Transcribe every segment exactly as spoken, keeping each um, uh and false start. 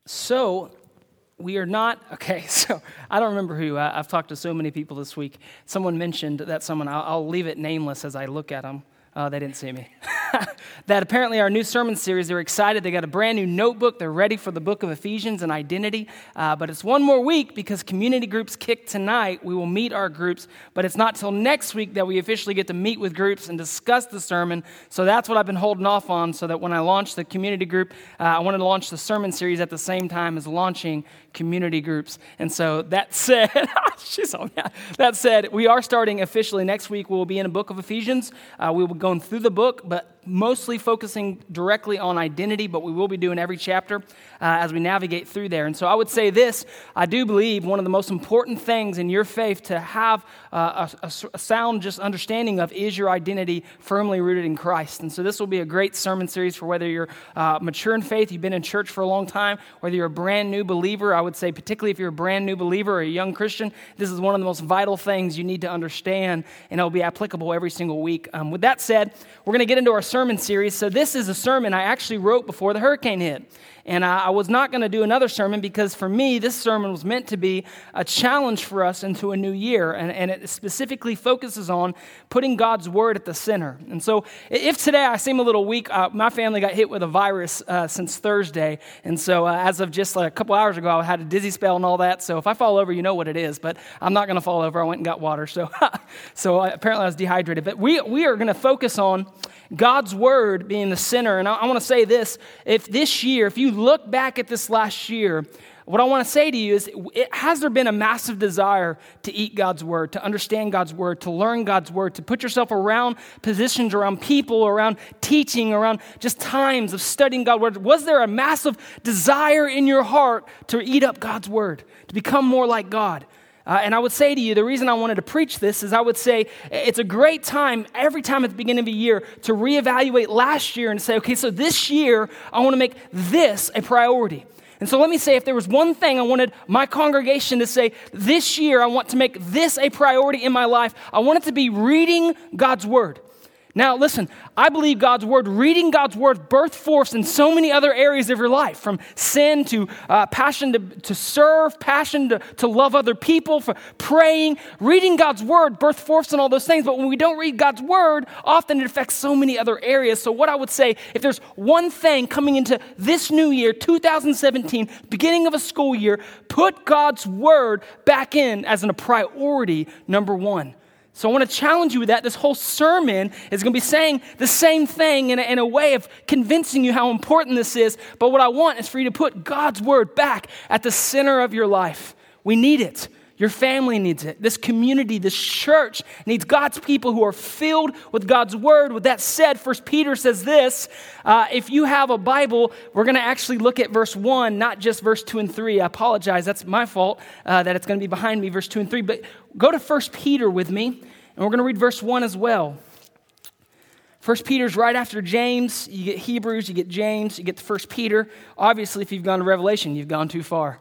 So, we are not, okay, so I don't remember who. I, I've talked to so many people this week. Someone mentioned that someone, I'll, I'll leave it nameless as I look at them. Uh, they didn't see me. That apparently our new sermon series, they're excited. They got a brand new notebook. They're ready for the book of Ephesians and identity. Uh, but it's one more week because community groups kick tonight. We will meet our groups, but it's not till next week that we officially get to meet with groups and discuss the sermon. So that's what I've been holding off on, so that when I launch the community group, uh, I wanted to launch the sermon series at the same time as launching community groups. And so that said, she's on that. That said, we are starting officially next week. We will be in a book of Ephesians. Uh, we will be going through the book, but mostly focusing directly on identity, but we will be doing every chapter uh, as we navigate through there. And so I would say this, I do believe one of the most important things in your faith to have uh, a, a sound just understanding of is your identity firmly rooted in Christ. And so this will be a great sermon series for whether you're uh, mature in faith, you've been in church for a long time, whether you're a brand new believer. I would say particularly if you're a brand new believer or a young Christian, this is one of the most vital things you need to understand, and it'll be applicable every single week. Um, with that said, we're going to get into our sermon series. So this is a sermon I actually wrote before the hurricane hit. And I, I was not going to do another sermon because for me, this sermon was meant to be a challenge for us into a new year. And, and it specifically focuses on putting God's word at the center. And so if today I seem a little weak, uh, my family got hit with a virus uh, since Thursday. And so uh, as of just like a couple hours ago, I had a dizzy spell and all that. So if I fall over, you know what it is. But I'm not going to fall over. I went and got water. So, so uh, apparently I was dehydrated. But we, we are going to focus on God's word being the center. And I, I want to say this, if this year, if you look back at this last year, what I want to say to you is, it, has there been a massive desire to eat God's word, to understand God's word, to learn God's word, to put yourself around positions, around people, around teaching, around just times of studying God's word? Was there a massive desire in your heart to eat up God's word, to become more like God? Uh, and I would say to you, the reason I wanted to preach this is I would say it's a great time every time at the beginning of a year to reevaluate last year and say, okay, so this year I want to make this a priority. And so let me say, if there was one thing I wanted my congregation to say, this year I want to make this a priority in my life, I want it to be reading God's word. Now, listen, I believe God's word, reading God's word, birth force in so many other areas of your life, from sin to uh, passion to, to serve, passion to, to love other people, for praying. Reading God's word, birth force in all those things. But when we don't read God's word, often it affects so many other areas. So what I would say, if there's one thing coming into this new year, two thousand seventeen, beginning of a school year, put God's word back in as a priority number one. So I want to challenge you with that. This whole sermon is going to be saying the same thing in a, in a way of convincing you how important this is. But what I want is for you to put God's word back at the center of your life. We need it. Your family needs it. This community, this church needs God's people who are filled with God's word. With that said, First Peter says this. Uh, if you have a Bible, we're going to actually look at verse one, not just verse two and three. I apologize. That's my fault uh, that it's going to be behind me, verse two and three. But go to First Peter with me, and we're going to read verse one as well. First Peter's right after James. You get Hebrews, you get James, you get to First Peter. Obviously, if you've gone to Revelation, you've gone too far.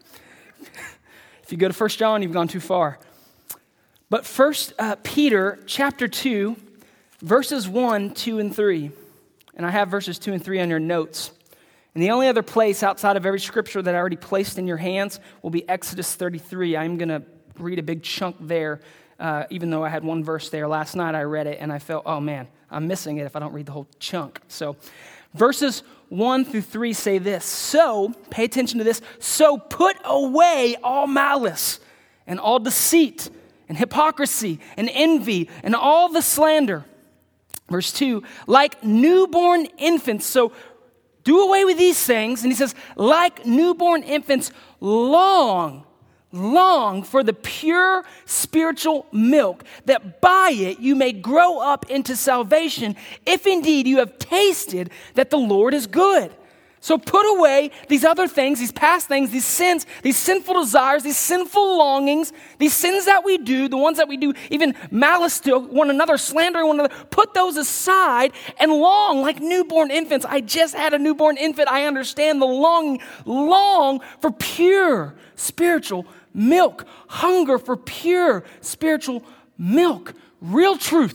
If you go to First John, you've gone too far. But First uh, Peter chapter two, verses one, two, and three. And I have verses two and three on your notes. And the only other place outside of every scripture that I already placed in your hands will be Exodus thirty-three. I'm going to read a big chunk there, uh, even though I had one verse there. Last night I read it and I felt, oh man, I'm missing it if I don't read the whole chunk. So verses one through three say this. So, pay attention to this. So put away all malice and all deceit and hypocrisy and envy and all the slander. Verse two, like newborn infants. So do away with these things. And he says, like newborn infants, long Long for the pure spiritual milk, that by it you may grow up into salvation, if indeed you have tasted that the Lord is good. So put away these other things, these past things, these sins, these sinful desires, these sinful longings, these sins that we do, the ones that we do, even malice to one another, slandering one another. Put those aside and long like newborn infants. I just had a newborn infant. I understand the longing. Long for pure spiritual milk. Hunger for pure spiritual milk. Real truth.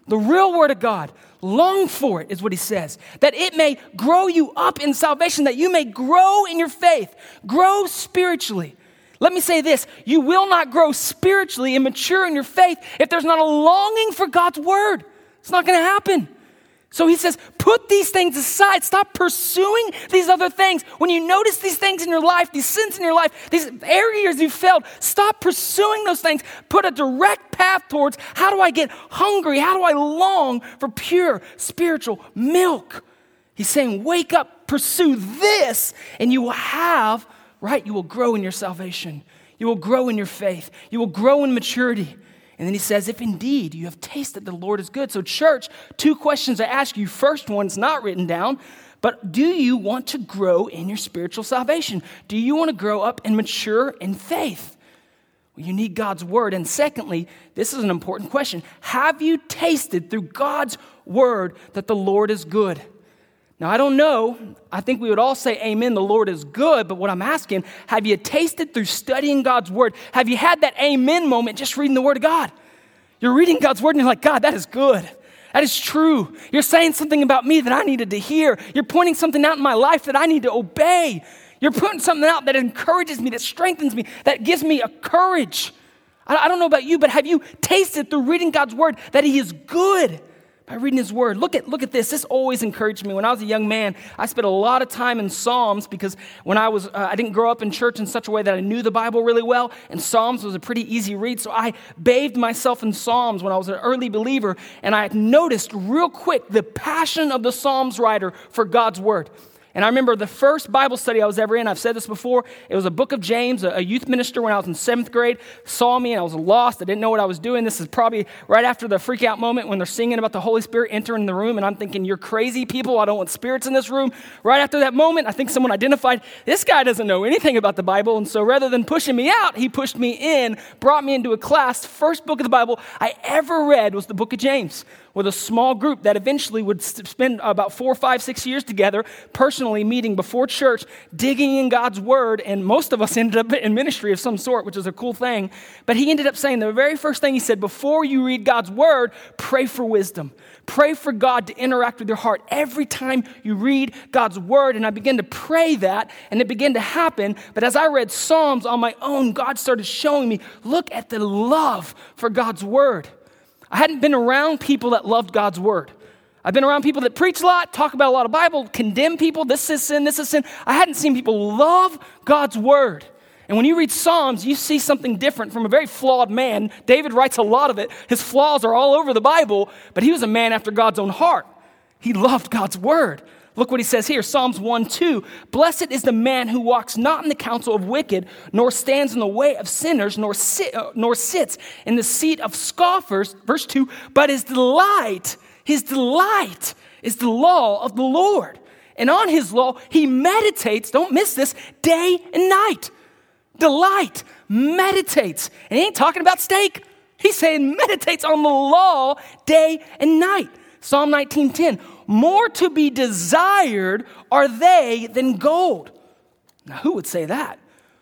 The real word of God. Long for it is what he says. That it may grow you up in salvation, that you may grow in your faith, grow spiritually. Let me say this, you will not grow spiritually and mature in your faith if there's not a longing for God's word. It's not going to happen. So he says, put these things aside. Stop pursuing these other things. When you notice these things in your life, these sins in your life, these areas you've failed, stop pursuing those things. Put a direct path towards, how do I get hungry? How do I long for pure spiritual milk? He's saying, wake up, pursue this, and you will have, right, you will grow in your salvation. You will grow in your faith. You will grow in maturity. And then he says, if indeed you have tasted the Lord is good. So church, two questions I ask you. First one's not written down, but do you want to grow in your spiritual salvation? Do you want to grow up and mature in faith? Well, you need God's word. And secondly, this is an important question. Have you tasted through God's word that the Lord is good? Now, I don't know. I think we would all say, amen, the Lord is good. But what I'm asking, have you tasted through studying God's word? Have you had that amen moment just reading the word of God? You're reading God's word and you're like, God, that is good. That is true. You're saying something about me that I needed to hear. You're pointing something out in my life that I need to obey. You're putting something out that encourages me, that strengthens me, that gives me a courage. I, I don't know about you, but have you tasted through reading God's word that he is good? By reading his word. Look at look at this. This always encouraged me. When I was a young man, I spent a lot of time in Psalms because when I was, uh, I didn't grow up in church in such a way that I knew the Bible really well, and Psalms was a pretty easy read. So I bathed myself in Psalms when I was an early believer, and I noticed real quick the passion of the Psalms writer for God's word. And I remember the first Bible study I was ever in, I've said this before, it was a book of James. A youth minister when I was in seventh grade saw me and I was lost. I didn't know what I was doing. This is probably right after the freak out moment when they're singing about the Holy Spirit entering the room. And I'm thinking, you're crazy people. I don't want spirits in this room. Right after that moment, I think someone identified, this guy doesn't know anything about the Bible. And so rather than pushing me out, he pushed me in, brought me into a class. First book of the Bible I ever read was the book of James, with a small group that eventually would spend about four, five, six years together, personally meeting before church, digging in God's word, and most of us ended up in ministry of some sort, which is a cool thing. But he ended up saying the very first thing he said, before you read God's word, pray for wisdom. Pray for God to interact with your heart every time you read God's word. And I began to pray that, and it began to happen. But as I read Psalms on my own, God started showing me, look at the love for God's word. I hadn't been around people that loved God's word. I've been around people that preach a lot, talk about a lot of Bible, condemn people, this is sin, this is sin. I hadn't seen people love God's word. And when you read Psalms, you see something different from a very flawed man. David writes a lot of it. His flaws are all over the Bible, but he was a man after God's own heart. He loved God's word. Look what he says here, Psalms one two. Blessed is the man who walks not in the counsel of wicked, nor stands in the way of sinners, nor, sit, uh, nor sits in the seat of scoffers. Verse two, but his delight, his delight is the law of the Lord. And on his law, he meditates, don't miss this, day and night. Delight, meditates. And he ain't talking about steak. He's saying meditates on the law day and night. Psalm nineteen ten. More to be desired are they than gold. Now, who would say that?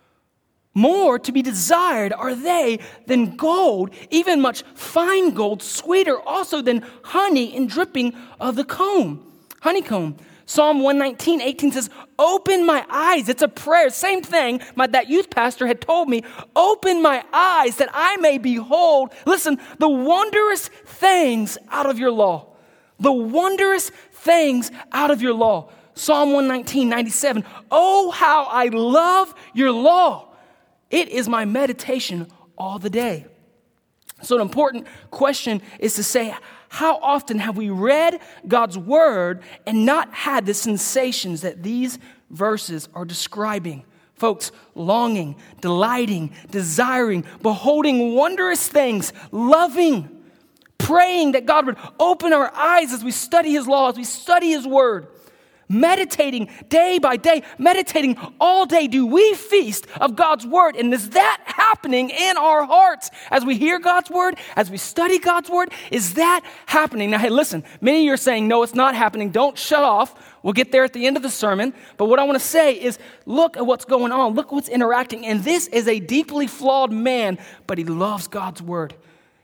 More to be desired are they than gold, even much fine gold, sweeter also than honey and dripping of the comb, honeycomb. Psalm one nineteen, eighteen says, open my eyes. It's a prayer. Same thing my, that youth pastor had told me. Open my eyes that I may behold, listen, the wondrous things out of your law. The wondrous things out of your law. Psalm one nineteen, ninety-seven. Oh, how I love your law. It is my meditation all the day. So an important question is to say, how often have we read God's word and not had the sensations that these verses are describing? Folks, longing, delighting, desiring, beholding wondrous things, loving, praying that God would open our eyes as we study his law, as we study his word, meditating day by day, meditating all day. Do we feast of God's word? And is that happening in our hearts as we hear God's word, as we study God's word? Is that happening? Now, hey, listen, many of you are saying, no, it's not happening. Don't shut off. We'll get there at the end of the sermon. But what I want to say is, look at what's going on. Look what's interacting. And this is a deeply flawed man, but he loves God's word.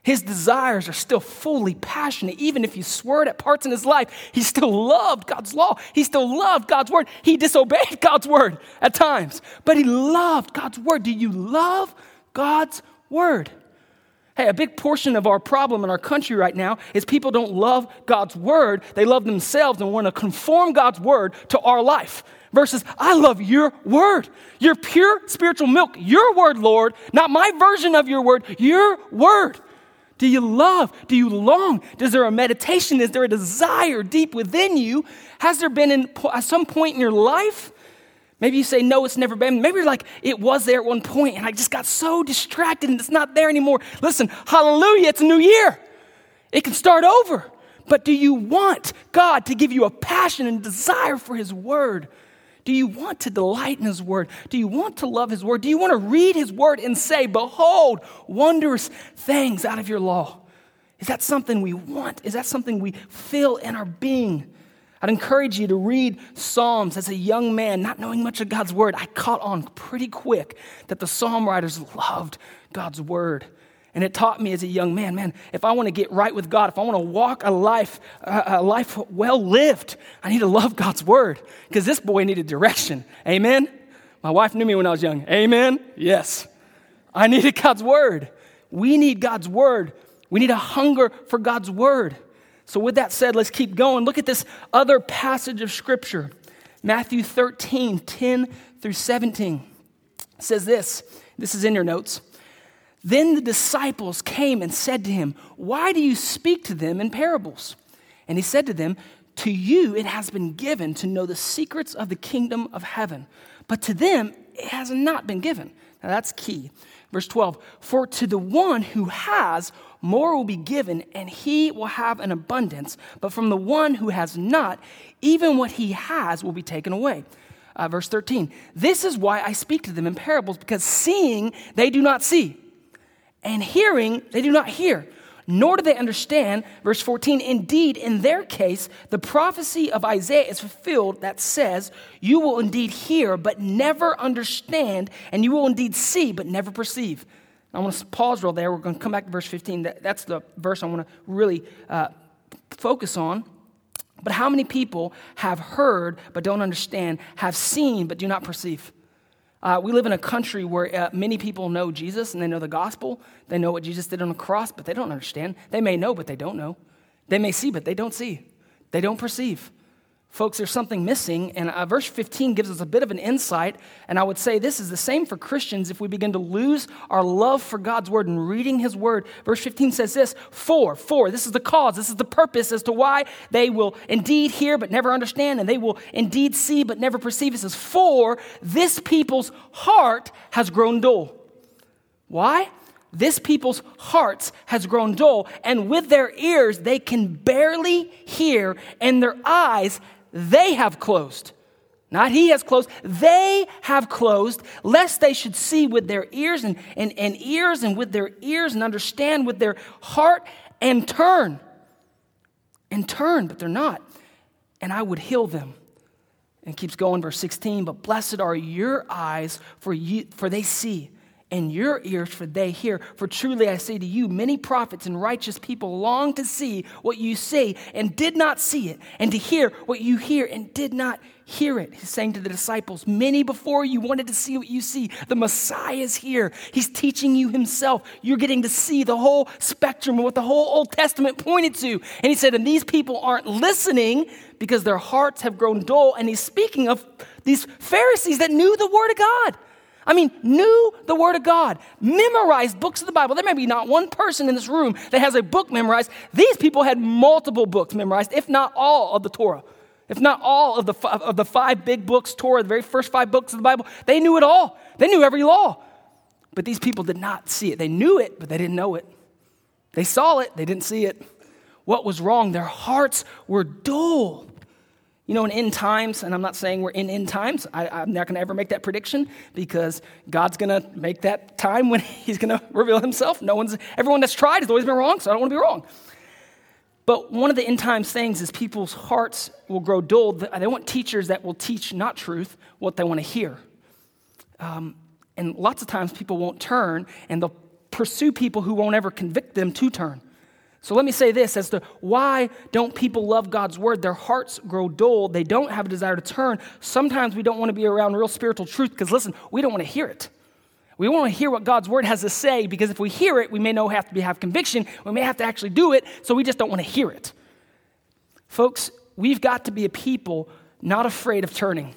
His desires are still fully passionate. Even if he swerved at parts in his life, he still loved God's law. He still loved God's word. He disobeyed God's word at times, but he loved God's word. Do you love God's word? Hey, a big portion of our problem in our country right now is people don't love God's word. They love themselves and want to conform God's word to our life. Versus, I love your word, your pure spiritual milk, your word, Lord, not my version of your word, your word. Do you love? Do you long? Is there a meditation? Is there a desire deep within you? Has there been in, at some point in your life? Maybe you say, no, it's never been. Maybe you're like, it was there at one point and I just got so distracted and it's not there anymore. Listen, hallelujah, it's a new year. It can start over. But do you want God to give you a passion and desire for his word? Do you want to delight in his word? Do you want to love his word? Do you want to read his word and say, behold, wondrous things out of your law? Is that something we want? Is that something we feel in our being? I'd encourage you to read Psalms. As a young man, not knowing much of God's word, I caught on pretty quick that the Psalm writers loved God's word. And it taught me as a young man, man, if I want to get right with God, if I want to walk a life, a life well lived, I need to love God's word. Because this boy needed direction. Amen? My wife knew me when I was young. Amen? Yes. I needed God's word. We need God's word. We need a hunger for God's word. So with that said, let's keep going. Look at this other passage of scripture. Matthew thirteen, ten through seventeen. It says this. This is in your notes. Then the disciples came and said to him, why do you speak to them in parables? And he said to them, to you it has been given to know the secrets of the kingdom of heaven, but to them it has not been given. Now that's key. Verse twelve, for to the one who has, more will be given, and he will have an abundance. But from the one who has not, even what he has will be taken away. Uh, verse thirteen, this is why I speak to them in parables, because seeing they do not see, and hearing they do not hear, nor do they understand. Verse fourteen, indeed, in their case, the prophecy of Isaiah is fulfilled that says, you will indeed hear, but never understand, and you will indeed see, but never perceive. I want to pause real there. We're going to come back to verse fifteen. That, that's the verse I want to really uh, focus on. But how many people have heard but don't understand, have seen but do not perceive? Uh, we live in a country where uh, many people know Jesus and they know the gospel. They know what Jesus did on the cross, but they don't understand. They may know, but they don't know. They may see, but they don't see. They don't perceive. Folks, there's something missing, and uh, verse fifteen gives us a bit of an insight, and I would say this is the same for Christians if we begin to lose our love for God's word and reading his word. Verse fifteen says this, for, for, this is the cause, this is the purpose as to why they will indeed hear but never understand, and they will indeed see but never perceive. It says, for this people's heart has grown dull. Why? This people's hearts has grown dull, and with their ears they can barely hear, and their eyes they have closed. Not he has closed. They have closed, lest they should see with their ears and, and, and ears and with their ears and understand with their heart and turn. And turn, but they're not. And I would heal them. And keeps going, verse sixteen, but blessed are your eyes, for you, for they see, and your ears, for they hear. For truly I say to you, many prophets and righteous people long to see what you see and did not see it, and to hear what you hear and did not hear it. He's saying to the disciples, many before you wanted to see what you see. The Messiah is here. He's teaching you himself. You're getting to see the whole spectrum of what the whole Old Testament pointed to. And he said, and these people aren't listening because their hearts have grown dull. And he's speaking of these Pharisees that knew the word of God. I mean, knew the word of God, memorized books of the Bible. There may be not one person in this room that has a book memorized. These people had multiple books memorized, if not all of the Torah, if not all of the five, of the five big books, Torah, the very first five books of the Bible. They knew it all. They knew every law. But these people did not see it. They knew it, but they didn't know it. They saw it. They didn't see it. What was wrong? Their hearts were dull. You know, in end times, and I'm not saying we're in end times. I, I'm not going to ever make that prediction because God's going to make that time when he's going to reveal himself. No one's, everyone that's tried has always been wrong, so I don't want to be wrong. But one of the end times things is people's hearts will grow dull. They want teachers that will teach not truth, what they want to hear. Um, and lots of times people won't turn, and they'll pursue people who won't ever convict them to turn. So let me say this as to why don't people love God's word? Their hearts grow dull. They don't have a desire to turn. Sometimes we don't want to be around real spiritual truth because, listen, we don't want to hear it. We want to hear what God's word has to say because if we hear it, we may know have to be, have conviction. We may have to actually do it, so we just don't want to hear it. Folks, we've got to be a people not afraid of turning.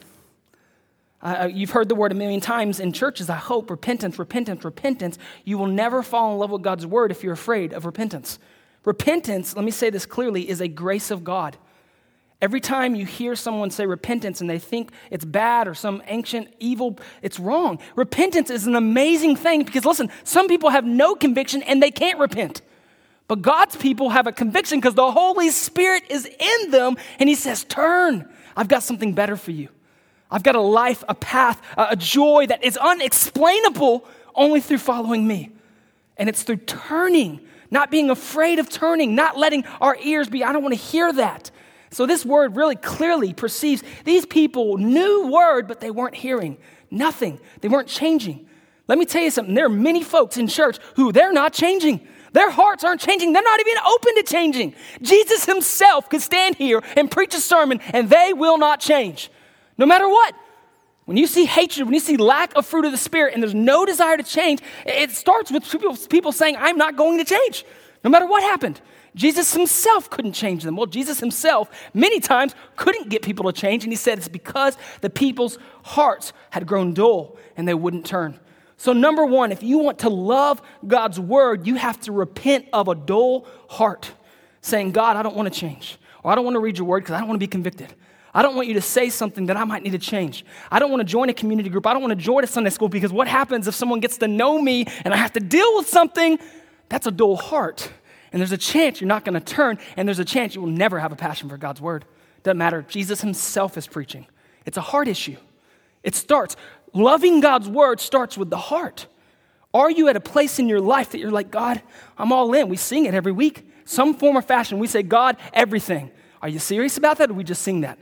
Uh, you've heard the word a million times in churches, I hope, repentance, repentance, repentance. You will never fall in love with God's word if you're afraid of repentance. Repentance, let me say this clearly, is a grace of God. Every time you hear someone say repentance and they think it's bad or some ancient evil, it's wrong. Repentance is an amazing thing because, listen, some people have no conviction and they can't repent. But God's people have a conviction because the Holy Spirit is in them and he says, turn, I've got something better for you. I've got a life, a path, a joy that is unexplainable only through following me. And it's through turning, not being afraid of turning, not letting our ears be, I don't want to hear that. So this word really clearly perceives these people knew word, but they weren't hearing nothing. They weren't changing. Let me tell you something. There are many folks in church who they're not changing. Their hearts aren't changing. They're not even open to changing. Jesus himself could stand here and preach a sermon and they will not change. No matter what. When you see hatred, when you see lack of fruit of the Spirit and there's no desire to change, it starts with people, people saying, I'm not going to change. No matter what happened. Jesus himself couldn't change them. Well, Jesus himself many times couldn't get people to change. And he said it's because the people's hearts had grown dull and they wouldn't turn. So number one, if you want to love God's word, you have to repent of a dull heart. Saying, God, I don't want to change. Or I don't want to read your word because I don't want to be convicted. I don't want you to say something that I might need to change. I don't want to join a community group. I don't want to join a Sunday school because what happens if someone gets to know me and I have to deal with something? That's a dull heart. And there's a chance you're not going to turn, and there's a chance you will never have a passion for God's word. Doesn't matter. Jesus himself is preaching. It's a heart issue. It starts, loving God's word starts with the heart. Are you at a place in your life that you're like, God, I'm all in. We sing it every week. Some form or fashion, we say, God, everything. Are you serious about that, or we just sing that?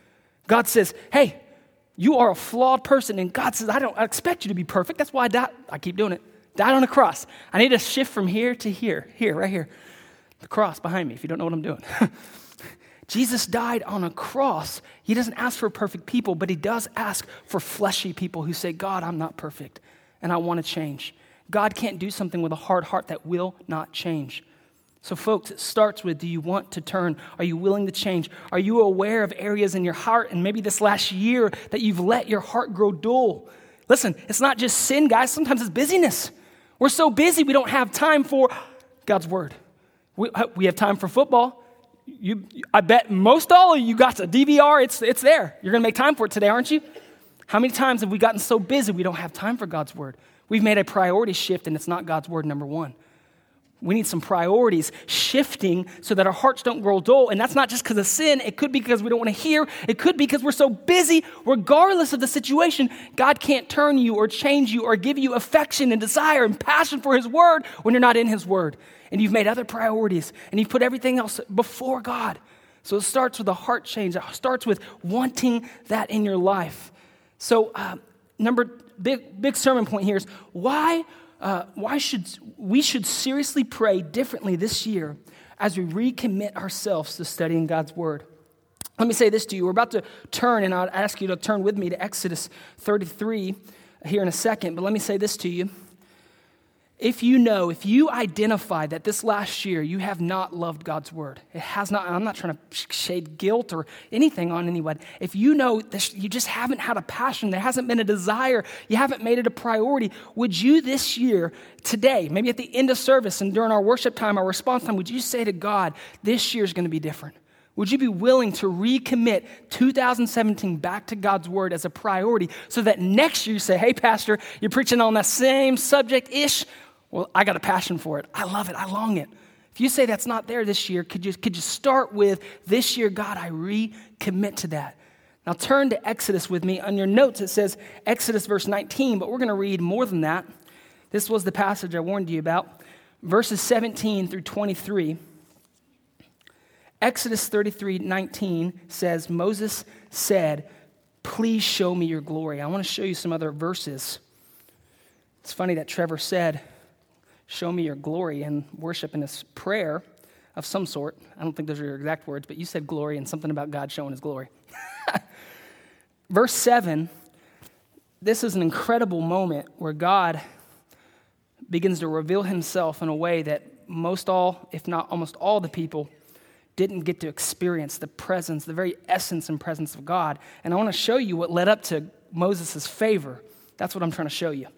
God says, hey, you are a flawed person, and God says, I don't I expect you to be perfect. That's why I died. I keep doing it. Died on a cross. I need to shift from here to here, here, right here. The cross behind me, if you don't know what I'm doing. Jesus died on a cross. He doesn't ask for perfect people, but he does ask for fleshy people who say, God, I'm not perfect, and I want to change. God can't do something with a hard heart that will not change. So folks, it starts with, do you want to turn? Are you willing to change? Are you aware of areas in your heart and maybe this last year that you've let your heart grow dull? Listen, it's not just sin, guys. Sometimes it's busyness. We're so busy we don't have time for God's word. We, we have time for football. You, I bet most all of you got a D V R. It's, it's there. You're going to make time for it today, aren't you? How many times have we gotten so busy we don't have time for God's word? We've made a priority shift, and it's not God's word, number one. We need some priorities shifting so that our hearts don't grow dull. And that's not just because of sin. It could be because we don't want to hear. It could be because we're so busy. Regardless of the situation, God can't turn you or change you or give you affection and desire and passion for his word when you're not in his word. And you've made other priorities and you've put everything else before God. So it starts with a heart change. It starts with wanting that in your life. So uh, number big big sermon point here is why Uh, why should we should seriously pray differently this year as we recommit ourselves to studying God's word. Let me say this to you. We're about to turn, and I'll ask you to turn with me to Exodus thirty-three here in a second, but let me say this to you. If you know, if you identify that this last year you have not loved God's word, it has not, I'm not trying to shade guilt or anything on anyone. If you know this, you just haven't had a passion, there hasn't been a desire, you haven't made it a priority, would you this year, today, maybe at the end of service and during our worship time, our response time, would you say to God, this year is going to be different? Would you be willing to recommit two thousand seventeen back to God's word as a priority so that next year you say, hey, Pastor, you're preaching on that same subject-ish. Well, I got a passion for it. I love it. I long it. If you say that's not there this year, could you, could you start with this year, God, I recommit to that. Now turn to Exodus with me. On your notes, it says Exodus verse nineteen, but we're going to read more than that. This was the passage I warned you about. Verses seventeen through twenty-three. Exodus thirty-three nineteen says, Moses said, please show me your glory. I want to show you some other verses. It's funny that Trevor said, show me your glory, and worship in this prayer of some sort. I don't think those are your exact words, but you said glory and something about God showing his glory. Verse seven, this is an incredible moment where God begins to reveal himself in a way that most all, if not almost all the people didn't get to experience the presence, the very essence and presence of God. And I want to show you what led up to Moses' favor. That's what I'm trying to show you.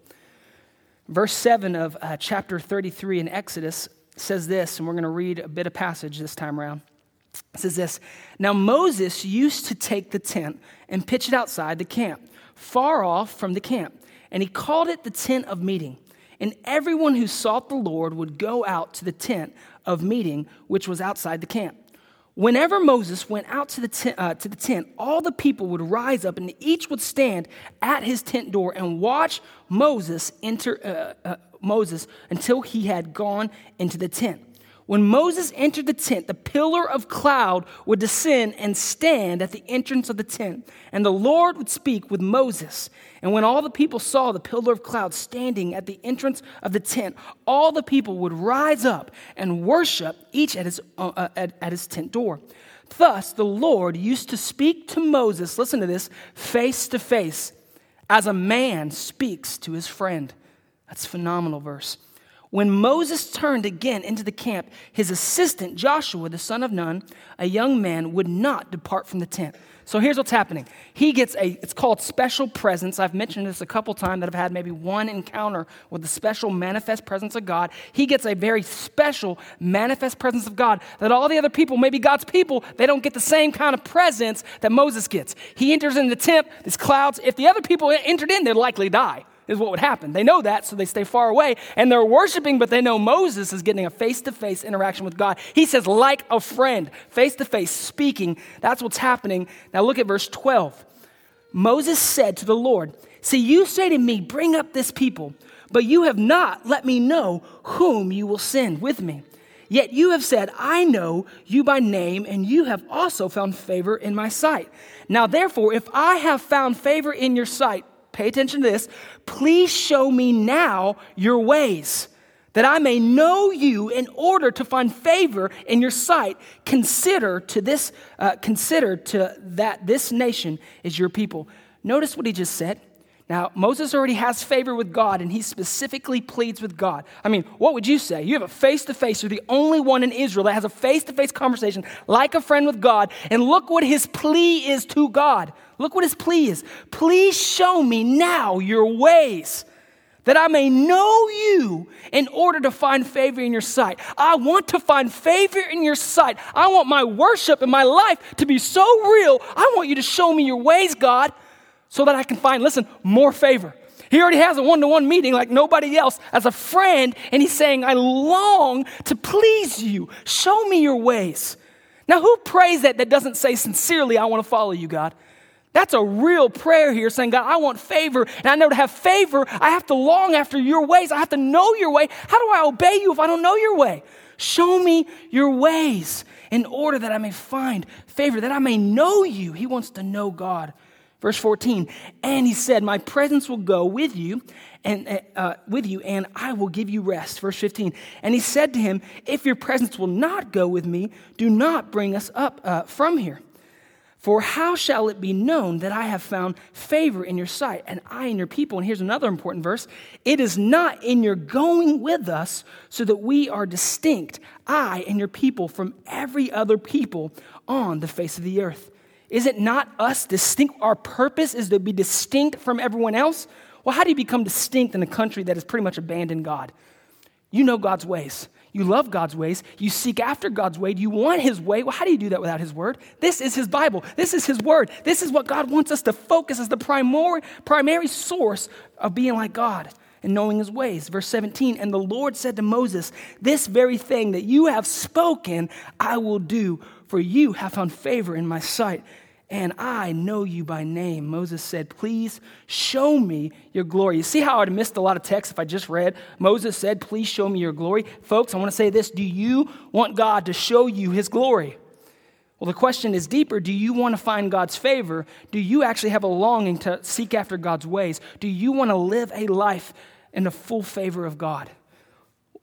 Verse seven of uh, chapter thirty-three in Exodus says this, and we're going to read a bit of passage this time around. It says this, "Now Moses used to take the tent and pitch it outside the camp, far off from the camp, and he called it the tent of meeting. And everyone who sought the Lord would go out to the tent of meeting, which was outside the camp. Whenever Moses went out to the, tent, uh, to the tent, all the people would rise up, and each would stand at his tent door and watch Moses enter uh, uh, Moses until he had gone into the tent. When Moses entered the tent, the pillar of cloud would descend and stand at the entrance of the tent, and the Lord would speak with Moses. And when all the people saw the pillar of cloud standing at the entrance of the tent, all the people would rise up and worship, each at his, uh, at, at his tent door. Thus the Lord used to speak to Moses, listen to this, face to face, as a man speaks to his friend." That's a phenomenal verse. When Moses turned again into the camp, his assistant Joshua, the son of Nun, a young man, would not depart from the tent. So here's what's happening. He gets a, it's called special presence. I've mentioned this a couple times that I've had maybe one encounter with the special manifest presence of God. He gets a very special manifest presence of God that all the other people, maybe God's people, they don't get the same kind of presence that Moses gets. He enters in the tent, these clouds. If the other people entered in, they'd likely die. Is what would happen. They know that, so they stay far away, and they're worshiping, but they know Moses is getting a face-to-face interaction with God. He says, like a friend, face-to-face, speaking. That's what's happening. Now look at verse twelve. Moses said to the Lord, "See, you say to me, bring up this people, but you have not let me know whom you will send with me. Yet you have said, I know you by name, and you have also found favor in my sight. Now therefore, if I have found favor in your sight," pay attention to this, "please show me now your ways, that I may know you in order to find favor in your sight. Consider to this, uh, consider to that this nation is your people." Notice what he just said. Now, Moses already has favor with God, and he specifically pleads with God. I mean, what would you say? You have a face-to-face. You're the only one in Israel that has a face-to-face conversation like a friend with God, and look what his plea is to God. Look what his plea is. "Please show me now your ways, that I may know you in order to find favor in your sight." I want to find favor in your sight. I want my worship and my life to be so real. I want you to show me your ways, God, so that I can find, listen, more favor. He already has a one-to-one meeting like nobody else as a friend, and he's saying, I long to please you. Show me your ways. Now, who prays that that doesn't say sincerely, I want to follow you, God? That's a real prayer here, saying, God, I want favor, and I know to have favor, I have to long after your ways. I have to know your way. How do I obey you if I don't know your way? Show me your ways in order that I may find favor, that I may know you. He wants to know God. Verse fourteen, and he said, my presence will go with you, and uh, with you, and I will give you rest. Verse fifteen, and he said to him, if your presence will not go with me, do not bring us up uh, from here. For how shall it be known that I have found favor in your sight, and I in your people? And here's another important verse. It is not in your going with us so that we are distinct, I and your people, from every other people on the face of the earth. Is it not us distinct? Our purpose is to be distinct from everyone else? Well, how do you become distinct in a country that has pretty much abandoned God? You know God's ways. You love God's ways. You seek after God's way. You want his way. Well, how do you do that without his word? This is his Bible. This is his word. This is what God wants us to focus as the primary, primary source of being like God and knowing his ways. Verse seventeen, and the Lord said to Moses, this very thing that you have spoken, I will do, for you have found favor in my sight, and I know you by name. Moses said, please show me your glory. You see how I'd missed a lot of text if I just read? Moses said, please show me your glory. Folks, I want to say this. Do you want God to show you his glory? Well, the question is deeper. Do you want to find God's favor? Do you actually have a longing to seek after God's ways? Do you want to live a life in the full favor of God?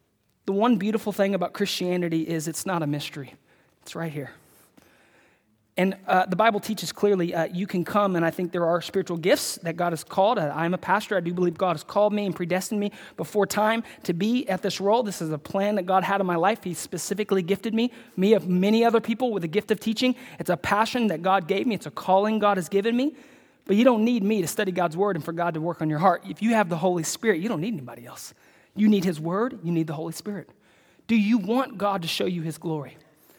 The one beautiful thing about Christianity is it's not a mystery. It's right here. And uh, the Bible teaches clearly uh, you can come, and I think there are spiritual gifts that God has called. Uh, I'm a pastor. I do believe God has called me and predestined me before time to be at this role. This is a plan that God had in my life. He specifically gifted me, me of many other people with a gift of teaching. It's a passion that God gave me. It's a calling God has given me. But you don't need me to study God's word and for God to work on your heart. If you have the Holy Spirit, you don't need anybody else. You need his word. You need the Holy Spirit. Do you want God to show you his glory?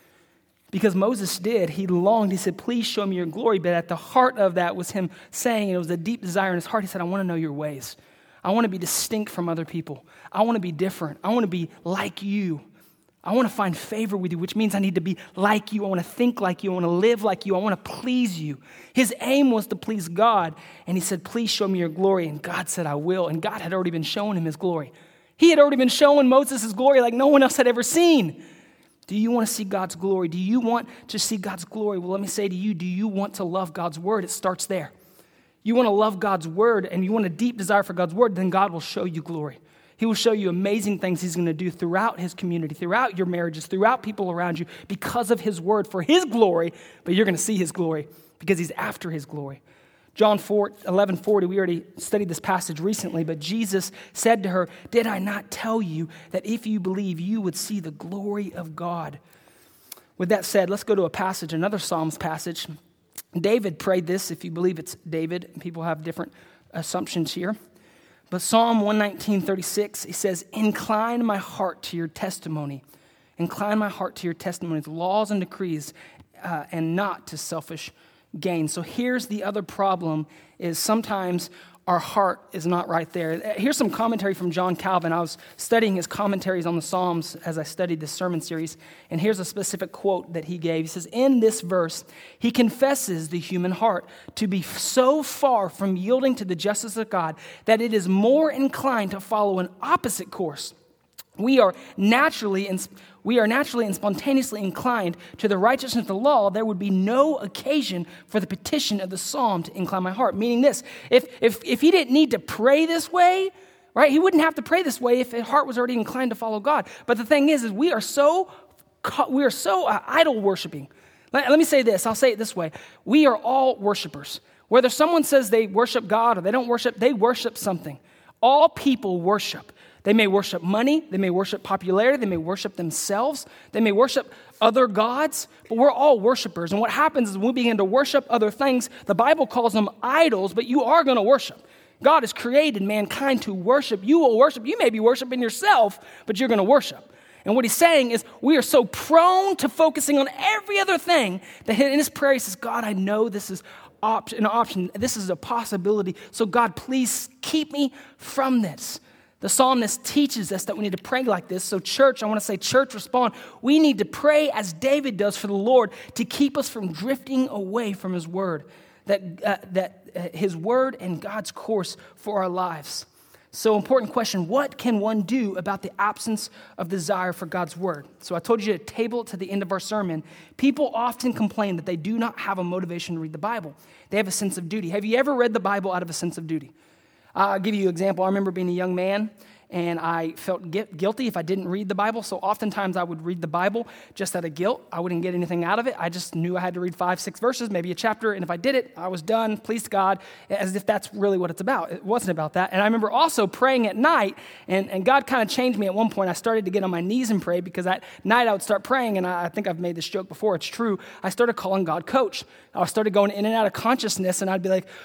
Because Moses did. He longed. He said, please show me your glory. But at the heart of that was him saying, it was a deep desire in his heart. He said, I want to know your ways. I want to be distinct from other people. I want to be different. I want to be like you. I want to find favor with you, which means I need to be like you. I want to think like you. I want to live like you. I want to please you. His aim was to please God. And he said, please show me your glory. And God said, I will. And God had already been showing him his glory. He had already been showing Moses his glory like no one else had ever seen. Do you want to see God's glory? Do you want to see God's glory? Well, let me say to you, do you want to love God's word? It starts there. You want to love God's word and you want a deep desire for God's word, then God will show you glory. He will show you amazing things he's going to do throughout his community, throughout your marriages, throughout people around you because of his word for his glory, but you're going to see his glory because he's after his glory. John eleven forty, we already studied this passage recently, but Jesus said to her, did I not tell you that if you believe, you would see the glory of God? With that said, let's go to a passage, another Psalms passage. David prayed this, if you believe it's David. People have different assumptions here. But Psalm one nineteen, thirty-six, he says, incline my heart to your testimony. Incline my heart to your testimonies, laws and decrees, uh, and not to selfish gain. So here's the other problem is sometimes our heart is not right there. Here's some commentary from John Calvin. I was studying his commentaries on the Psalms as I studied this sermon series, and here's a specific quote that he gave. He says, in this verse, he confesses the human heart to be so far from yielding to the justice of God that it is more inclined to follow an opposite course. We are naturally and we are naturally and spontaneously inclined to the righteousness of the law. There would be no occasion for the petition of the psalm to incline my heart. Meaning this, if if if he didn't need to pray this way, right? He wouldn't have to pray this way if his heart was already inclined to follow God. But the thing is, is we are so we are so uh, idol worshiping. Let, let me say this. I'll say it this way: we are all worshipers. Whether someone says they worship God or they don't worship, they worship something. All people worship. They may worship money, they may worship popularity, they may worship themselves, they may worship other gods, but we're all worshipers. And what happens is when we begin to worship other things, the Bible calls them idols, but you are going to worship. God has created mankind to worship. You will worship. You may be worshiping yourself, but you're going to worship. And what he's saying is we are so prone to focusing on every other thing that in his prayer he says, God, I know this is op- an option. This is a possibility. So God, please keep me from this. The psalmist teaches us that we need to pray like this. So church, I want to say, church, respond. We need to pray as David does for the Lord to keep us from drifting away from his word, that, uh, that uh, his word and God's course for our lives. So important question, what can one do about the absence of desire for God's word? So I told you to table it to the end of our sermon. People often complain that they do not have a motivation to read the Bible. They have a sense of duty. Have you ever read the Bible out of a sense of duty? I'll give you an example. I remember being a young man, and I felt guilty if I didn't read the Bible. So oftentimes I would read the Bible just out of guilt. I wouldn't get anything out of it. I just knew I had to read five, six verses, maybe a chapter. And if I did it, I was done, pleased God, as if that's really what it's about. It wasn't about that. And I remember also praying at night, and, and God kind of changed me at one point. I started to get on my knees and pray because at night I would start praying, and I, I think I've made this joke before. It's true. I started calling God Coach. I started going in and out of consciousness, and I'd be like,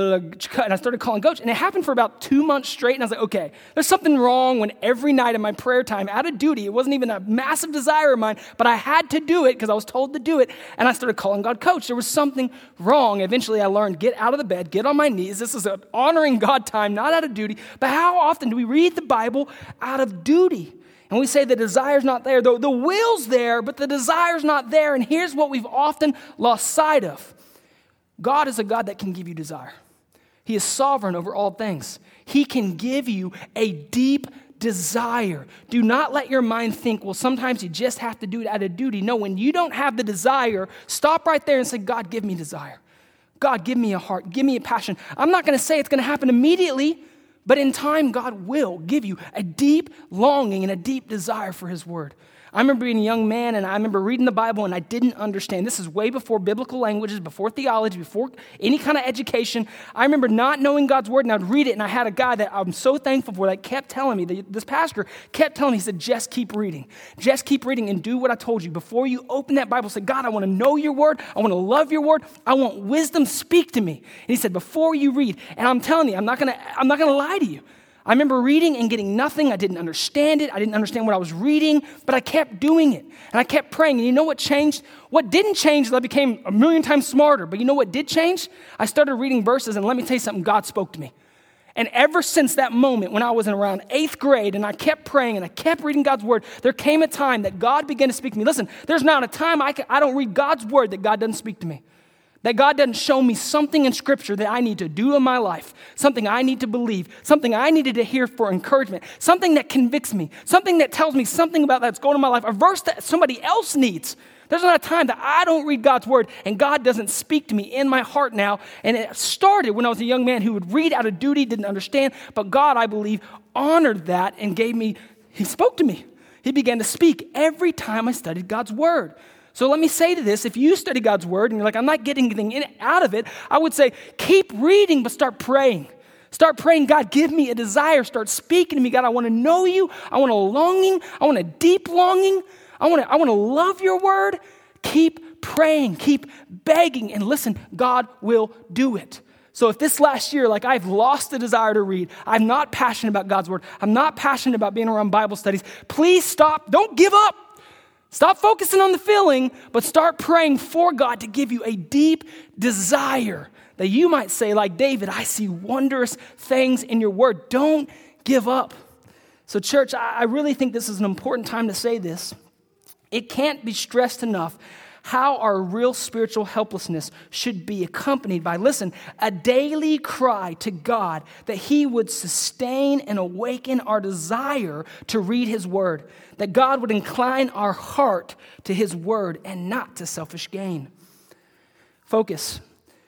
and I started calling Coach. And it happened for about two months straight, and I was like, okay, there's something wrong when every night in my prayer time, out of duty, it wasn't even a massive desire of mine, but I had to do it because I was told to do it, and I started calling God Coach. There was something wrong. Eventually, I learned, get out of the bed, get on my knees. This is an honoring God time, not out of duty. But how often do we read the Bible out of duty? And we say the desire's not there. The, the will's there, but the desire's not there. And here's what we've often lost sight of. God is a God that can give you desire. He is sovereign over all things. He can give you a deep desire. Do not let your mind think, well, sometimes you just have to do it out of duty. No, when you don't have the desire, stop right there and say, God, give me desire. God, give me a heart. Give me a passion. I'm not going to say it's going to happen immediately, But in time, God will give you a deep longing and a deep desire for his word. I remember being a young man, and I remember reading the Bible, and I didn't understand. This is way before biblical languages, before theology, before any kind of education. I remember not knowing God's word, and I'd read it, and I had a guy that I'm so thankful for that kept telling me, this pastor kept telling me, he said, just keep reading. Just keep reading and do what I told you. Before you open that Bible, say, God, I want to know your word. I want to love your word. I want wisdom. Speak to me. And he said, before you read, and I'm telling you, I'm not going to, I'm not going to lie to you. I remember reading and getting nothing. I didn't understand it. I didn't understand what I was reading, but I kept doing it. And I kept praying. And you know what changed? What didn't change is I became a million times smarter. But you know what did change? I started reading verses, and let me tell you something, God spoke to me. And ever since that moment when I was in around eighth grade and I kept praying and I kept reading God's word, there came a time that God began to speak to me. Listen, there's not a time I, can, I don't read God's word that God doesn't speak to me. That God doesn't show me something in Scripture that I need to do in my life, something I need to believe, something I needed to hear for encouragement, something that convicts me, something that tells me something about that's going on in my life, a verse that somebody else needs. There's not a time that I don't read God's word and God doesn't speak to me in my heart now. And it started when I was a young man who would read out of duty, didn't understand, but God, I believe, honored that and gave me, he spoke to me. He began to speak every time I studied God's word. So let me say to this, if you study God's word and you're like, I'm not getting anything in, out of it, I would say, keep reading, but start praying. Start praying, God, give me a desire. Start speaking to me, God, I want to know you. I want a longing. I want a deep longing. I want to, I want to love your word. Keep praying, keep begging, and listen, God will do it. So if this last year, like I've lost the desire to read, I'm not passionate about God's word, I'm not passionate about being around Bible studies, please stop. Don't give up. Stop focusing on the feeling, but start praying for God to give you a deep desire that you might say, like David, I see wondrous things in your word. Don't give up. So church, I really think this is an important time to say this. It can't be stressed enough how our real spiritual helplessness should be accompanied by, listen, a daily cry to God that he would sustain and awaken our desire to read his word, that God would incline our heart to his word and not to selfish gain. Focus.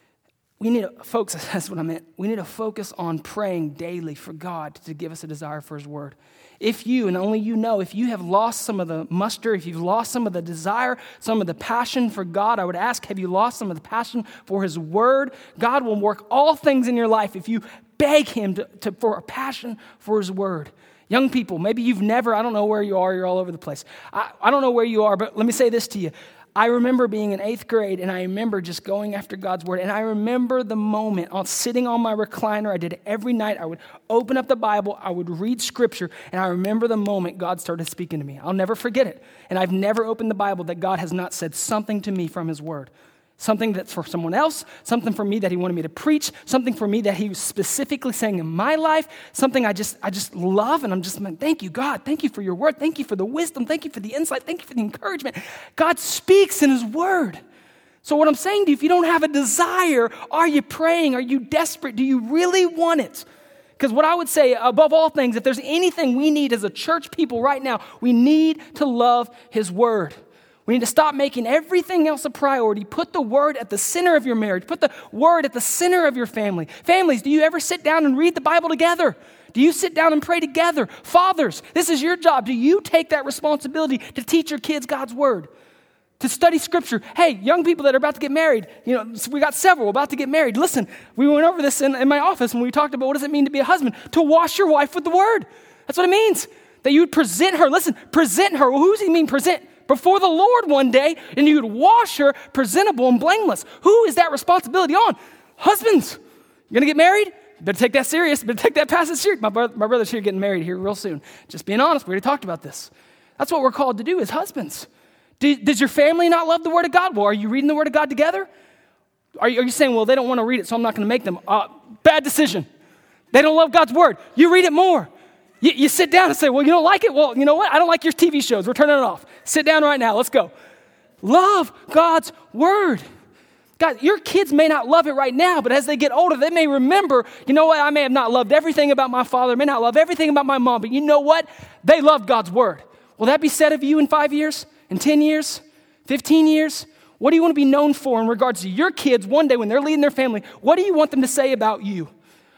We need to, folks, that's what I meant. We need to focus on praying daily for God to give us a desire for his word. If you, and only you know, if you have lost some of the muster, if you've lost some of the desire, some of the passion for God, I would ask, have you lost some of the passion for his word? God will work all things in your life if you beg him to, to, for a passion for his word. Young people, maybe you've never, I don't know where you are, you're all over the place. I, I don't know where you are, but let me say this to you. I remember being in eighth grade, and I remember just going after God's word, and I remember the moment on sitting on my recliner. I did it every night. I would open up the Bible, I would read scripture, and I remember the moment God started speaking to me. I'll never forget it, and I've never opened the Bible that God has not said something to me from his word. Something that's for someone else, something for me that he wanted me to preach, something for me that he was specifically saying in my life, something I just I just love, and I'm just like, thank you, God. Thank you for your word. Thank you for the wisdom. Thank you for the insight. Thank you for the encouragement. God speaks in his word. So what I'm saying to you, if you don't have a desire, are you praying? Are you desperate? Do you really want it? Because what I would say, above all things, if there's anything we need as a church people right now, we need to love his word. We need to stop making everything else a priority. Put the word at the center of your marriage. Put the word at the center of your family. Families, do you ever sit down and read the Bible together? Do you sit down and pray together? Fathers, this is your job. Do you take that responsibility to teach your kids God's word? To study scripture? Hey, young people that are about to get married, you know, we got several about to get married. Listen, we went over this in, in my office when we talked about what does it mean to be a husband? To wash your wife with the word. That's what it means. That you would present her. Listen, present her. Well, who does he mean present? Before the Lord one day, and you would wash her presentable and blameless. Who is that responsibility on? Husbands. You're going to get married? Better take that serious. Better take that passage serious. My, brother, my brother's here getting married here real soon. Just being honest, we already talked about this. That's what we're called to do as husbands. Do, does your family not love the Word of God? Well, are you reading the Word of God together? Are you, are you saying, well, they don't want to read it, so I'm not going to make them? Uh, bad decision. They don't love God's Word. You read it more. You, you sit down and say, well, you don't like it? Well, you know what? I don't like your T V shows. We're turning it off. Sit down right now. Let's go. Love God's word. God, your kids may not love it right now, but as they get older, they may remember, you know what? I may have not loved everything about my father, may not love everything about my mom, but you know what? They love God's word. Will that be said of you in five years, in ten years, fifteen years? What do you want to be known for in regards to your kids one day when they're leading their family? What do you want them to say about you?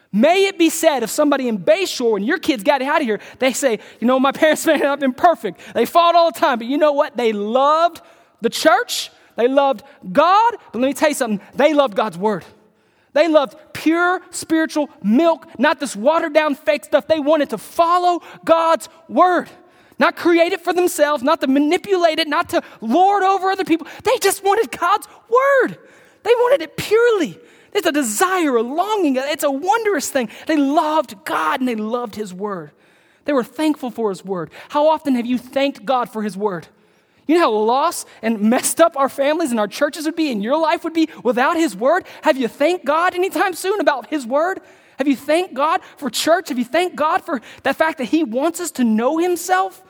May it be said of somebody in Bayshore, when your kids got out of here, they say, you know, my parents may not have been perfect. They fought all the time, but you know what? They loved the church. They loved God. But let me tell you something. They loved God's word. They loved pure spiritual milk, not this watered down fake stuff. They wanted to follow God's word. Not create it for themselves, not to manipulate it, not to lord over other people. They just wanted God's word. They wanted it purely. It's a desire, a longing. It's a wondrous thing. They loved God and they loved his word. They were thankful for his word. How often have you thanked God for his word? You know how lost and messed up our families and our churches would be and your life would be without his word? Have you thanked God anytime soon about his word? Have you thanked God for church? Have you thanked God for the fact that he wants us to know himself?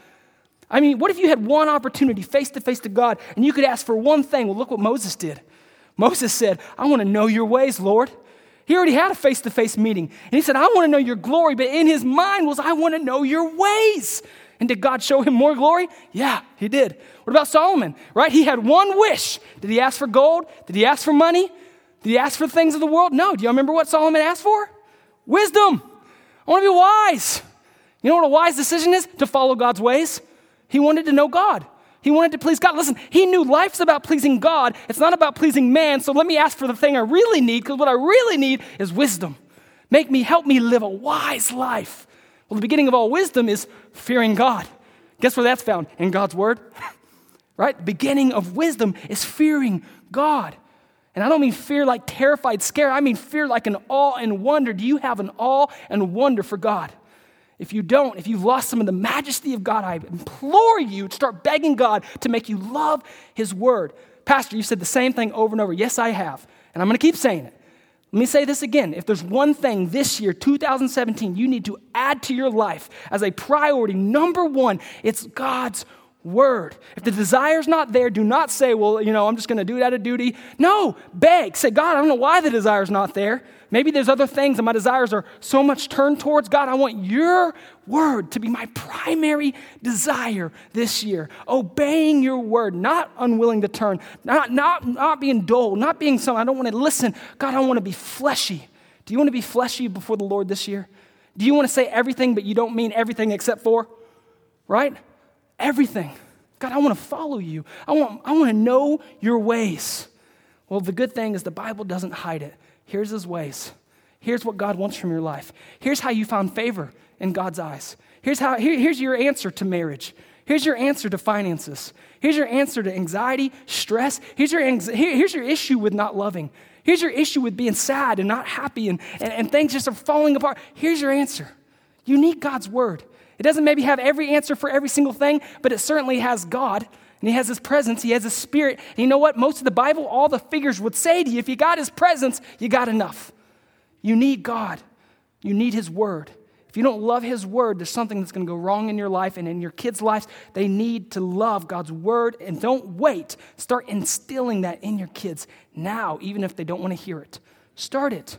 I mean, what if you had one opportunity face to face to God and you could ask for one thing? Well, look what Moses did. Moses said, I want to know your ways, Lord. He already had a face-to-face meeting. And he said, I want to know your glory. But in his mind was, I want to know your ways. And did God show him more glory? Yeah, he did. What about Solomon, right? He had one wish. Did he ask for gold? Did he ask for money? Did he ask for things of the world? No. Do y'all remember what Solomon asked for? Wisdom. I want to be wise. You know what a wise decision is? To follow God's ways. He wanted to know God. He wanted to please God. Listen, he knew life's about pleasing God. It's not about pleasing man. So let me ask for the thing I really need, because what I really need is wisdom. Make me, help me live a wise life. Well, the beginning of all wisdom is fearing God. Guess where that's found? In God's word. Right? The beginning of wisdom is fearing God. And I don't mean fear like terrified, scared. I mean fear like an awe and wonder. Do you have an awe and wonder for God? If you don't, if you've lost some of the majesty of God, I implore you to start begging God to make you love his word. Pastor, you said the same thing over and over. Yes, I have. And I'm going to keep saying it. Let me say this again. If there's one thing this year, two thousand seventeen, you need to add to your life as a priority, number one, it's God's word. If the desire's not there, do not say, well, you know, I'm just going to do it out of duty. No, beg. Say, God, I don't know why the desire's not there. Maybe there's other things and my desires are so much turned towards God. I want your word to be my primary desire this year. Obeying your word, not unwilling to turn, not, not, not being dull, not being something I don't want to listen. God, I want to be fleshy. Do you want to be fleshy before the Lord this year? Do you want to say everything, but you don't mean everything except for, right? Everything. God, I want to follow you. I want, I want to know your ways. Well, the good thing is the Bible doesn't hide it. Here's his ways. Here's what God wants from your life. Here's how you found favor in God's eyes. Here's how. Here, here's your answer to marriage. Here's your answer to finances. Here's your answer to anxiety, stress. Here's your, here, here's your issue with not loving. Here's your issue with being sad and not happy and, and, and things just are falling apart. Here's your answer. You need God's word. It doesn't maybe have every answer for every single thing, but it certainly has God. And he has his presence, he has his spirit. And you know what? Most of the Bible, all the figures would say to you, if you got his presence, you got enough. You need God. You need his word. If you don't love his word, there's something that's going to go wrong in your life and in your kids' lives. They need to love God's word, and don't wait. Start instilling that in your kids now, even if they don't want to hear it. Start it.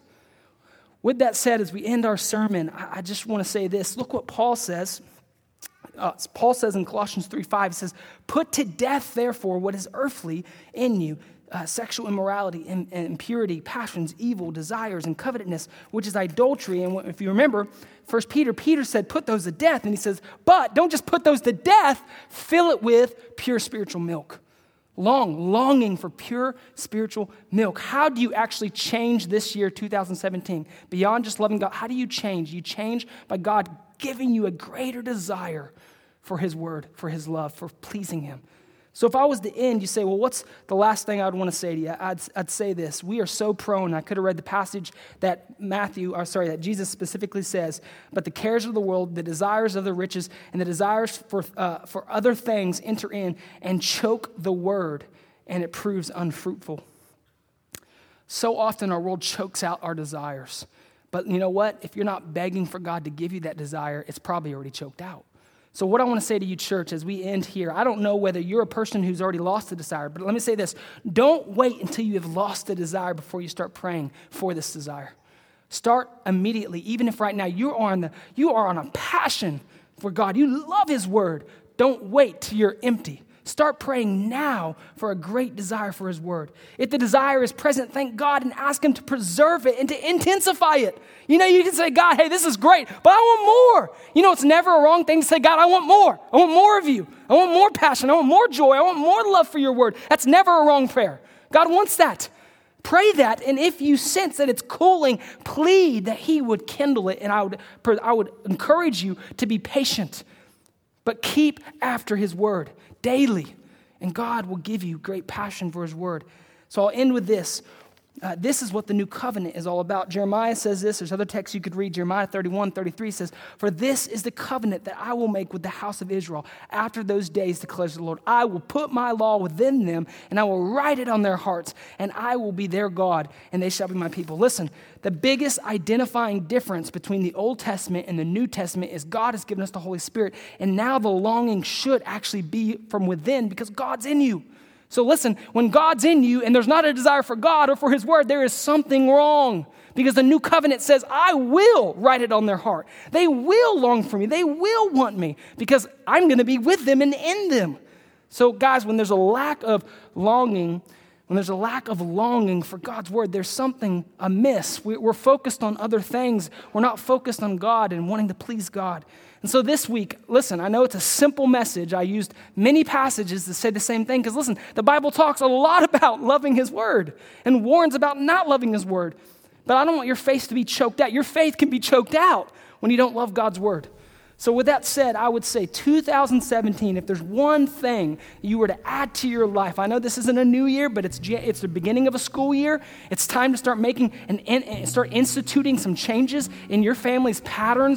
With that said, as we end our sermon, I just want to say this. Look what Paul says. Uh, Paul says in Colossians three five, he says, put to death, therefore, what is earthly in you, uh, sexual immorality, and, and impurity, passions, evil, desires, and covetousness, which is idolatry. And if you remember, First Peter, Peter said, put those to death. And he says, but don't just put those to death, fill it with pure spiritual milk. Long, longing for pure spiritual milk. How do you actually change this year, two thousand seventeen? Beyond just loving God, how do you change? You change by God giving you a greater desire for his word, for his love, for pleasing him. So if I was to end, you say, well, what's the last thing I would want to say to you? I'd, I'd say this. We are so prone. I could have read the passage that Matthew, or sorry, that Jesus specifically says, but the cares of the world, the desires of the riches, and the desires for, uh, for other things enter in and choke the word, and it proves unfruitful. So often our world chokes out our desires. But you know what? If you're not begging for God to give you that desire, it's probably already choked out. So what I want to say to you, church, as we end here, I don't know whether you're a person who's already lost the desire, but let me say this. Don't wait until you have lost the desire before you start praying for this desire. Start immediately, even if right now you are on the you are on a passion for God. You love his word. Don't wait till you're empty. Start praying now for a great desire for his word. If the desire is present, thank God and ask him to preserve it and to intensify it. You know, you can say, God, hey, this is great, but I want more. You know, it's never a wrong thing to say, God, I want more. I want more of you. I want more passion. I want more joy. I want more love for your word. That's never a wrong prayer. God wants that. Pray that, and if you sense that it's cooling, plead that he would kindle it, and I would, I would encourage you to be patient, but keep after his word daily, and God will give you great passion for his word. So I'll end with this. Uh, this is what the new covenant is all about. Jeremiah says this. There's other texts you could read. Jeremiah thirty-one, thirty-three says, for this is the covenant that I will make with the house of Israel after those days, declares the Lord. I will put my law within them, and I will write it on their hearts, and I will be their God, and they shall be my people. Listen, the biggest identifying difference between the Old Testament and the New Testament is God has given us the Holy Spirit, and now the longing should actually be from within because God's in you. So listen, when God's in you and there's not a desire for God or for his word, there is something wrong. Because the new covenant says, I will write it on their heart. They will long for me. They will want me because I'm going to be with them and in them. So guys, when there's a lack of longing, when there's a lack of longing for God's word, there's something amiss. We're focused on other things. We're not focused on God and wanting to please God. And so this week, listen, I know it's a simple message. I used many passages to say the same thing because, listen, the Bible talks a lot about loving his word and warns about not loving his word. But I don't want your faith to be choked out. Your faith can be choked out when you don't love God's word. So with that said, I would say two thousand seventeen, if there's one thing you were to add to your life, I know this isn't a new year, but it's it's the beginning of a school year. It's time to start making and start instituting some changes in your family's patterns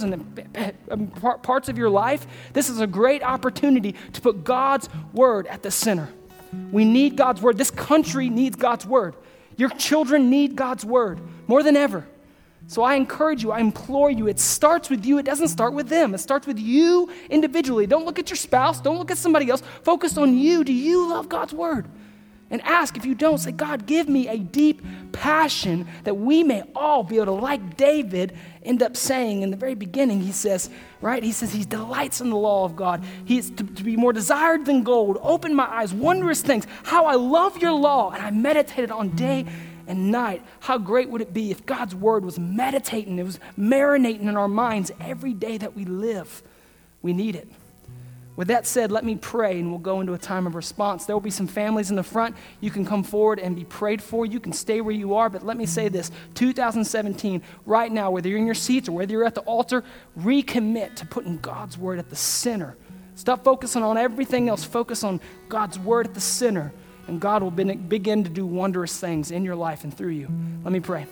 and parts of your life. This is a great opportunity to put God's word at the center. We need God's word. This country needs God's word. Your children need God's word more than ever. So I encourage you, I implore you, it starts with you. It doesn't start with them. It starts with you individually. Don't look at your spouse. Don't look at somebody else. Focus on you. Do you love God's word? And ask, if you don't, say, God, give me a deep passion that we may all be able to, like David end up saying in the very beginning, he says, right? He says he delights in the law of God. He is to, to be more desired than gold. Open my eyes, wondrous things. How I love your law. And I meditated on day and night. How great would it be if God's word was meditating, it was marinating in our minds every day that we live. We need it. With that said, let me pray and we'll go into a time of response. There will be some families in the front. You can come forward and be prayed for. You can stay where you are, but let me say this. two thousand seventeen, right now, whether you're in your seats or whether you're at the altar, recommit to putting God's word at the center. Stop focusing on everything else. Focus on God's word at the center. And God will begin to do wondrous things in your life and through you. Let me pray.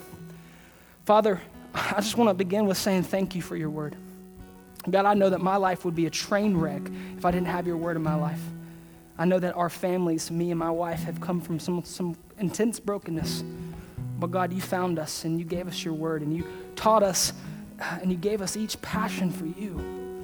Father, I just want to begin with saying thank you for your word. God, I know that my life would be a train wreck if I didn't have your word in my life. I know that our families, me and my wife, have come from some, some intense brokenness. But God, you found us and you gave us your word and you taught us and you gave us each passion for you.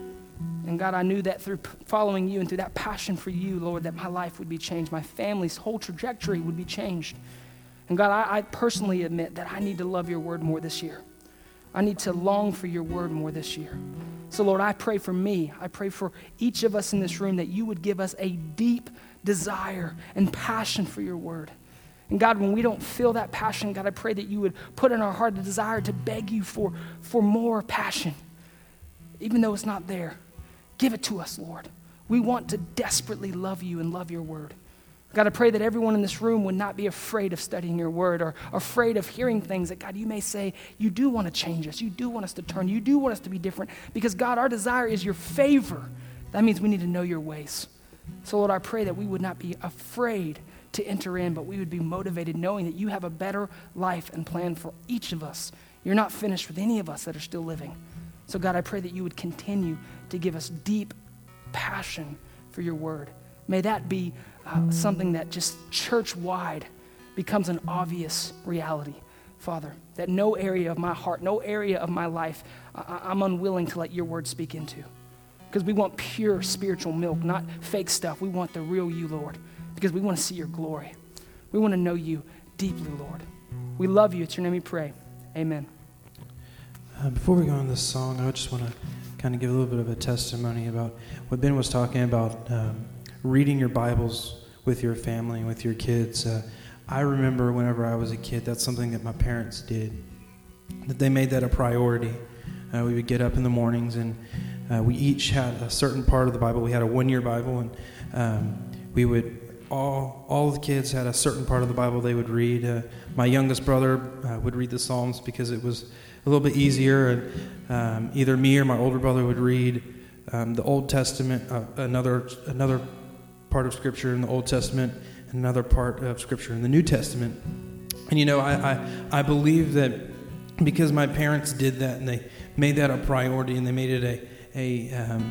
And God, I knew that through following you and through that passion for you, Lord, that my life would be changed. My family's whole trajectory would be changed. And God, I, I personally admit that I need to love your word more this year. I need to long for your word more this year. So Lord, I pray for me. I pray for each of us in this room that you would give us a deep desire and passion for your word. And God, when we don't feel that passion, God, I pray that you would put in our heart the desire to beg you for, for more passion, even though it's not there. Give it to us, Lord. We want to desperately love you and love your word. God, I pray that everyone in this room would not be afraid of studying your word or afraid of hearing things that, God, you may say, you do want to change us. You do want us to turn. You do want us to be different because, God, our desire is your favor. That means we need to know your ways. So, Lord, I pray that we would not be afraid to enter in, but we would be motivated knowing that you have a better life and plan for each of us. You're not finished with any of us that are still living. So, God, I pray that you would continue to give us deep passion for your word. May that be uh, something that just church-wide becomes an obvious reality, Father, that no area of my heart, no area of my life, I- I'm unwilling to let your word speak into. Because we want pure spiritual milk, not fake stuff. We want the real you, Lord, because we want to see your glory. We want to know you deeply, Lord. We love you. It's your name we pray. Amen. Uh, before we go on this song, I just want to kind of give a little bit of a testimony about what Ben was talking about, um, reading your Bibles with your family, with your kids. Uh, I remember whenever I was a kid, that's something that my parents did, that they made that a priority. Uh, we would get up in the mornings, and uh, we each had a certain part of the Bible. We had a one-year Bible, and um, we would all all the kids had a certain part of the Bible they would read. Uh, my youngest brother uh, would read the Psalms because it was a little bit easier, and um, either me or my older brother would read um, the Old Testament, uh, another another part of Scripture in the Old Testament, and another part of Scripture in the New Testament. And you know, I I, I believe that because my parents did that, and they made that a priority, and they made it a a um,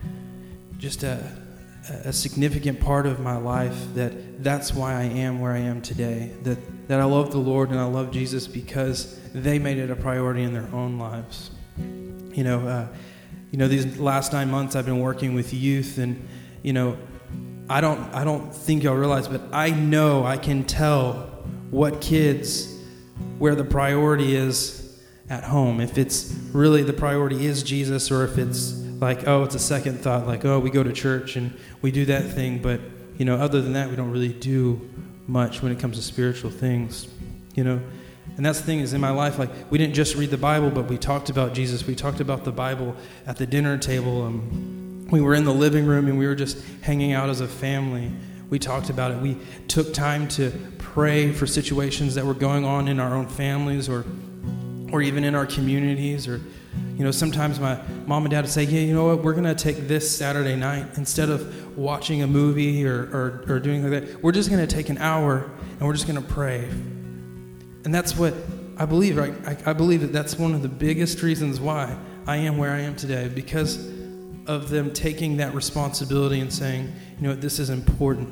just a a significant part of my life, that that's why I am where I am today. That that I love the Lord and I love Jesus because they made it a priority in their own lives. You know, uh, you know, these last nine months I've been working with youth, and you know, I don't I don't think y'all realize, but I know I can tell what kids where the priority is at home. If it's really the priority is Jesus, or if it's like, oh, it's a second thought, like, oh, we go to church and we do that thing, but, you know, other than that, we don't really do much when it comes to spiritual things, you know. And that's the thing is in my life, like, we didn't just read the Bible, but we talked about Jesus. We talked about the Bible at the dinner table. Um, we were in the living room, and we were just hanging out as a family. We talked about it. We took time to pray for situations that were going on in our own families, or or even in our communities. Or, you know, sometimes my mom and dad would say, yeah, you know what, we're going to take this Saturday night, instead of watching a movie or, or, or doing like that, we're just going to take an hour and we're just going to pray. And that's what I believe, right? I, I believe that that's one of the biggest reasons why I am where I am today, because of them taking that responsibility and saying, you know what, this is important.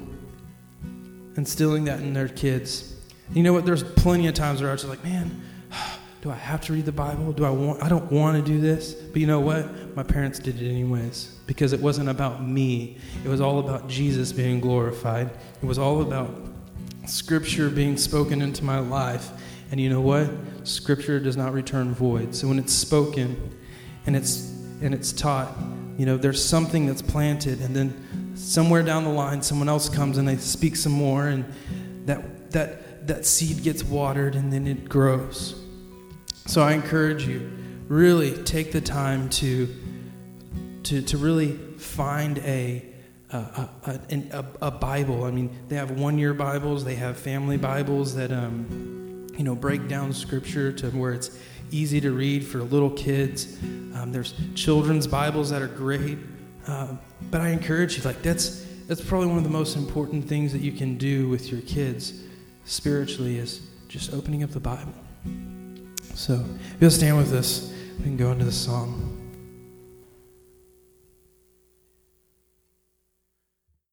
Instilling that in their kids. And you know what, there's plenty of times where I was just like, man, do I have to read the Bible? Do I want? I don't want to do this. But you know what? My parents did it anyways, because it wasn't about me. It was all about Jesus being glorified. It was all about Scripture being spoken into my life. And you know what? Scripture does not return void. So when it's spoken and it's and it's taught, you know, there's something that's planted, and then somewhere down the line, someone else comes and they speak some more, and that that that seed gets watered, and then it grows. So I encourage you, really take the time to to to really find a a, a, a, a Bible. I mean, they have one-year Bibles, they have family Bibles that um, you know, break down Scripture to where it's easy to read for little kids. Um, there's children's Bibles that are great. Uh, but I encourage you, like that's that's probably one of the most important things that you can do with your kids spiritually, is just opening up the Bible. So if you'll stand with us, we can go into the song.